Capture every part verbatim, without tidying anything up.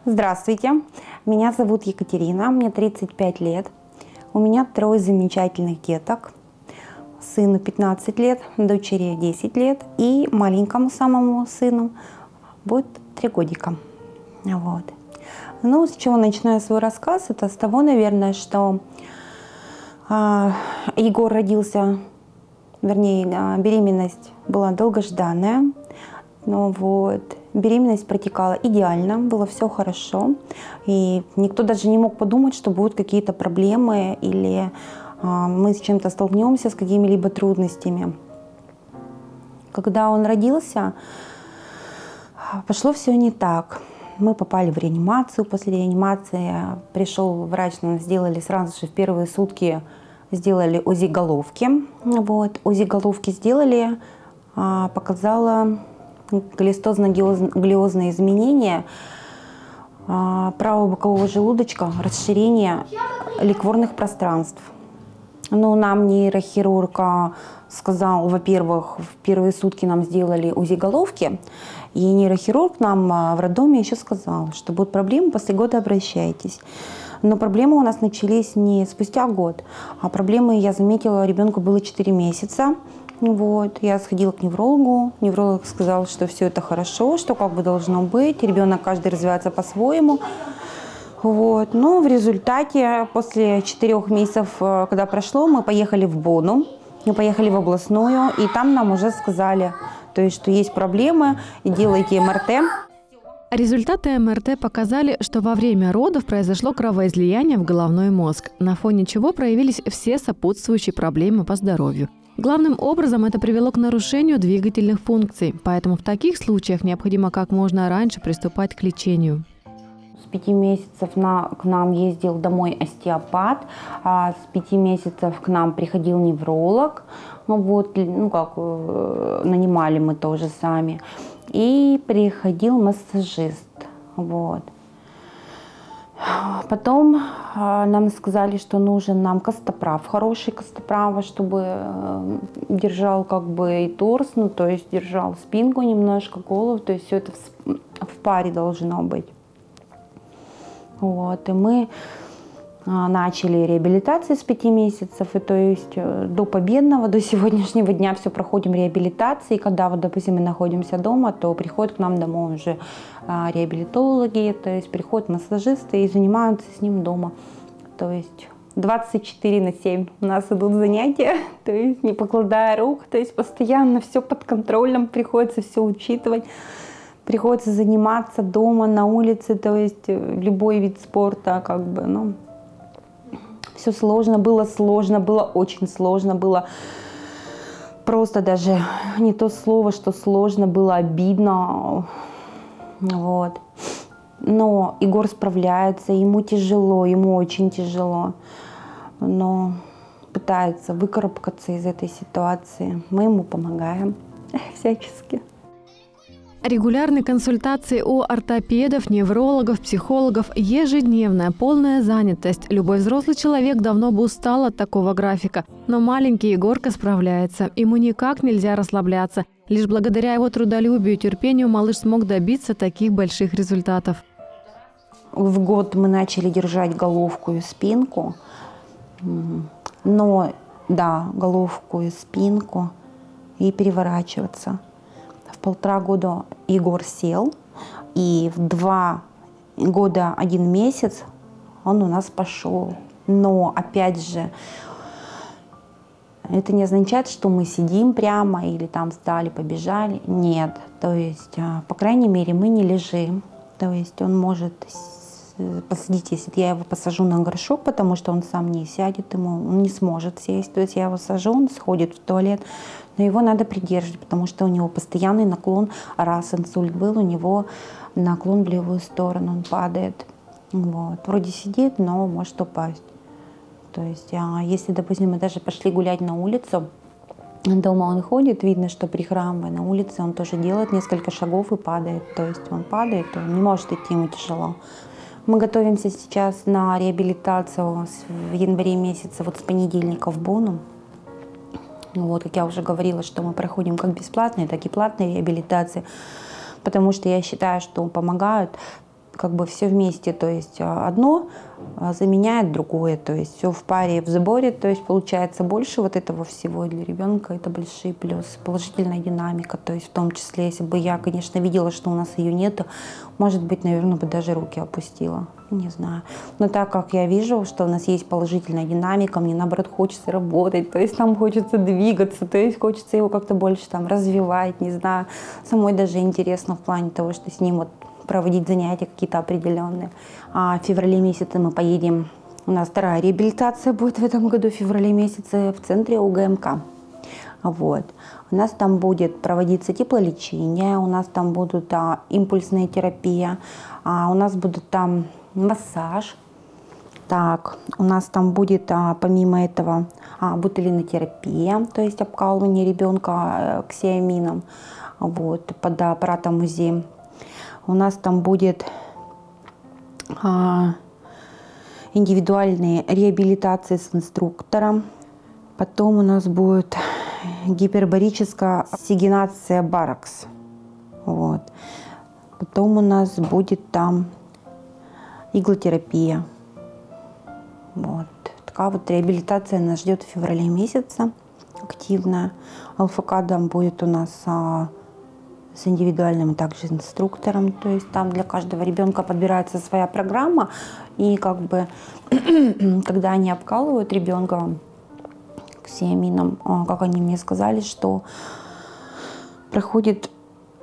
Здравствуйте, меня зовут Екатерина, мне тридцать пять лет. У меня трое замечательных деток. Сыну пятнадцать лет, дочери десять лет и маленькому самому сыну будет три годика. Вот. Ну, с чего начинаю свой рассказ? Это с того, наверное, что э, Егор родился, вернее, э, беременность была долгожданная. Но вот, беременность протекала идеально, было все хорошо. И никто даже не мог подумать, что будут какие-то проблемы или э, мы с чем-то столкнемся, с какими-либо трудностями. Когда он родился, пошло все не так. Мы попали в реанимацию. После реанимации пришел врач, нам сделали сразу же в первые сутки сделали УЗИ головки. Вот. УЗИ головки сделали, э, показала голестозно-глиозные изменения э, правого бокового желудочка, расширение ликворных пространств. Но нам нейрохирург сказал, во-первых, в первые сутки нам сделали УЗИ головки, и нейрохирург нам в роддоме еще сказал, что будут проблемы, после года обращайтесь. Но проблемы у нас начались не спустя год, а проблемы, я заметила, ребенку было четыре месяца. Вот. Я сходила к неврологу, невролог сказал, что все это хорошо, что как бы должно быть, ребенок каждый развивается по-своему. Вот. Но в результате, после четырех месяцев, когда прошло, мы поехали в Бону, мы поехали в областную, и там нам уже сказали, то есть, что есть проблемы, и делайте эм эр тэ. Результаты эм эр тэ показали, что во время родов произошло кровоизлияние в головной мозг, на фоне чего проявились все сопутствующие проблемы по здоровью. Главным образом это привело к нарушению двигательных функций, поэтому в таких случаях необходимо как можно раньше приступать к лечению. С пяти месяцев на, к нам ездил домой остеопат, а с пяти месяцев к нам приходил невролог, ну вот, ну как, нанимали мы тоже сами, и приходил массажист, вот. Потом э, нам сказали, что нужен нам костоправ, хороший костоправ, чтобы э, держал как бы и торс, ну то есть держал спинку немножко, голову, то есть все это в, в паре должно быть. Вот, и мы э, начали реабилитацию с пяти месяцев, и то есть э, до победного, до сегодняшнего дня все проходим реабилитации, и когда вот, допустим, мы находимся дома, то приходят к нам домой уже э, реабилитологи, то есть приходят массажисты и занимаются с ним дома, то есть двадцать четыре на семь у нас идут занятия, то есть не покладая рук, то есть постоянно все под контролем, приходится все учитывать. Приходится заниматься дома, на улице, то есть любой вид спорта, как бы, ну, все сложно, было сложно, было очень сложно, было просто даже не то слово, что сложно, было обидно, вот. Но Егор справляется, ему тяжело, ему очень тяжело, но пытается выкарабкаться из этой ситуации, мы ему помогаем всячески. Регулярные консультации у ортопедов, неврологов, психологов, ежедневная полная занятость. Любой взрослый человек давно бы устал от такого графика, но маленький Егорка справляется. Ему никак нельзя расслабляться. Лишь благодаря его трудолюбию и терпению малыш смог добиться таких больших результатов. В год мы начали держать головку и спинку, но, да, головку и спинку и переворачиваться. В полтора года Егор сел, и в два года один месяц он у нас пошел. Но, опять же, это не означает, что мы сидим прямо или там встали, побежали. Нет, то есть, по крайней мере, мы не лежим. То есть он может посадить, если я его посажу на горшок, потому что он сам не сядет, ему он не сможет сесть. То есть я его сажу, он сходит в туалет, но его надо придерживать, потому что у него постоянный наклон, раз инсульт был, у него наклон в левую сторону, он падает. Вот. Вроде сидит, но может упасть. То есть а если, допустим, мы даже пошли гулять на улицу, дома он ходит, видно, что прихрамывая, на улице он тоже делает несколько шагов и падает. То есть он падает, он не может идти, ему тяжело. Мы готовимся сейчас на реабилитацию в январе месяце, вот с понедельника в Бону. Вот, как я уже говорила, что мы проходим как бесплатные, так и платные реабилитации, потому что я считаю, что помогают как бы все вместе, то есть одно заменяет другое, то есть все в паре, в сборе, то есть получается больше вот этого всего. И для ребенка это большие плюсы, положительная динамика, то есть в том числе, если бы я, конечно, видела, что у нас ее нету, может быть, наверное, бы даже руки опустила, не знаю. Но так как я вижу, что у нас есть положительная динамика, мне наоборот хочется работать, то есть там хочется двигаться, то есть хочется его как-то больше там развивать, не знаю. Самой даже интересно в плане того, что с ним вот проводить занятия какие-то определенные. А в феврале месяце мы поедем, у нас вторая реабилитация будет в этом году, в феврале месяце в центре УГМК. Вот. У нас там будет проводиться теплолечение, у нас там будут а, импульсная терапия, а, у нас будет там массаж. Так, у нас там будет а, помимо этого а, бутулинотерапия, то есть обкалывание ребенка а, ксиамином, вот, под аппаратом УЗИ. У нас там будет а, индивидуальные реабилитации с инструктором. Потом у нас будет гипербарическая оксигенация баракс. Вот. Потом у нас будет там иглотерапия. Вот. Такая вот реабилитация нас ждет в феврале месяце, активная. ЛФК там будет у нас а, с индивидуальным также инструктором, то есть там для каждого ребенка подбирается своя программа, и как бы когда они обкалывают ребенка ксиамином, как они мне сказали, что проходит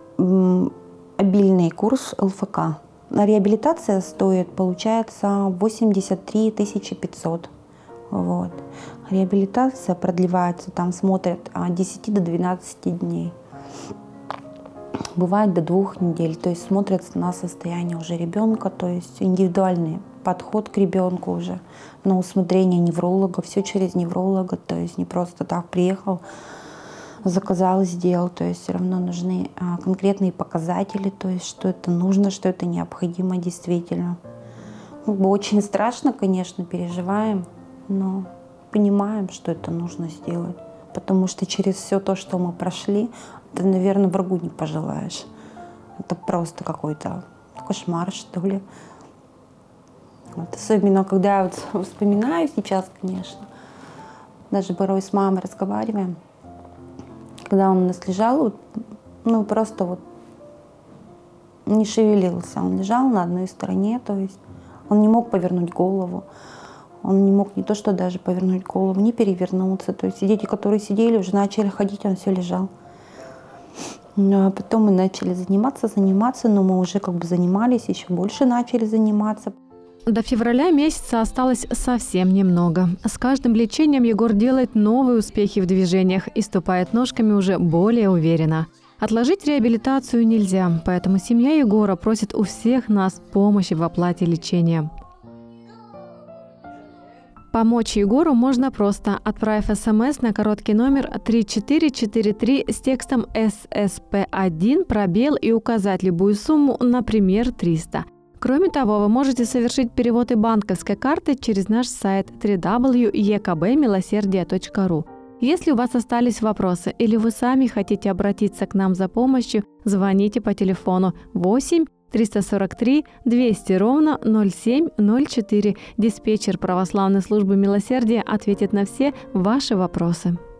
обильный курс ЛФК. Реабилитация стоит, получается, восемьдесят три тысячи пятьсот. Вот. Реабилитация продлевается, там смотрят от десяти до двенадцати дней. Бывает до двух недель, то есть смотрят на состояние уже ребенка, то есть индивидуальный подход к ребенку уже на усмотрение невролога, все через невролога, то есть не просто так приехал, заказал, сделал, то есть все равно нужны а, конкретные показатели, то есть что это нужно, что это необходимо действительно. Как бы очень страшно, конечно, переживаем, но понимаем, что это нужно сделать, потому что через все то, что мы прошли, ты, наверное, врагу не пожелаешь. Это просто какой-то кошмар, что ли. Вот. Особенно, когда я вот вспоминаю сейчас, конечно, даже порой с мамой разговариваем, когда он у нас лежал, вот, ну, просто вот не шевелился. Он лежал на одной стороне, то есть он не мог повернуть голову. Он не мог не то, что даже повернуть голову, не перевернуться. То есть дети, которые сидели, уже начали ходить, он все лежал. А потом мы начали заниматься, заниматься, но мы уже как бы занимались, еще больше начали заниматься. До февраля месяца осталось совсем немного. С каждым лечением Егор делает новые успехи в движениях и ступает ножками уже более уверенно. Отложить реабилитацию нельзя, поэтому семья Егора просит у всех нас помощи в оплате лечения. Помочь Егору можно просто, отправив смс на короткий номер три четыре четыре три с текстом эс эс пэ один пробел и указать любую сумму, например, триста. Кроме того, вы можете совершить перевод и банковской карты через наш сайт дабл ю дабл ю дабл ю точка е ка бэ милосердие точка ру. Если у вас остались вопросы или вы сами хотите обратиться к нам за помощью, звоните по телефону восемь триста сорок три двести ровно ноль семь ноль четыре. Диспетчер православной службы милосердия ответит на все ваши вопросы.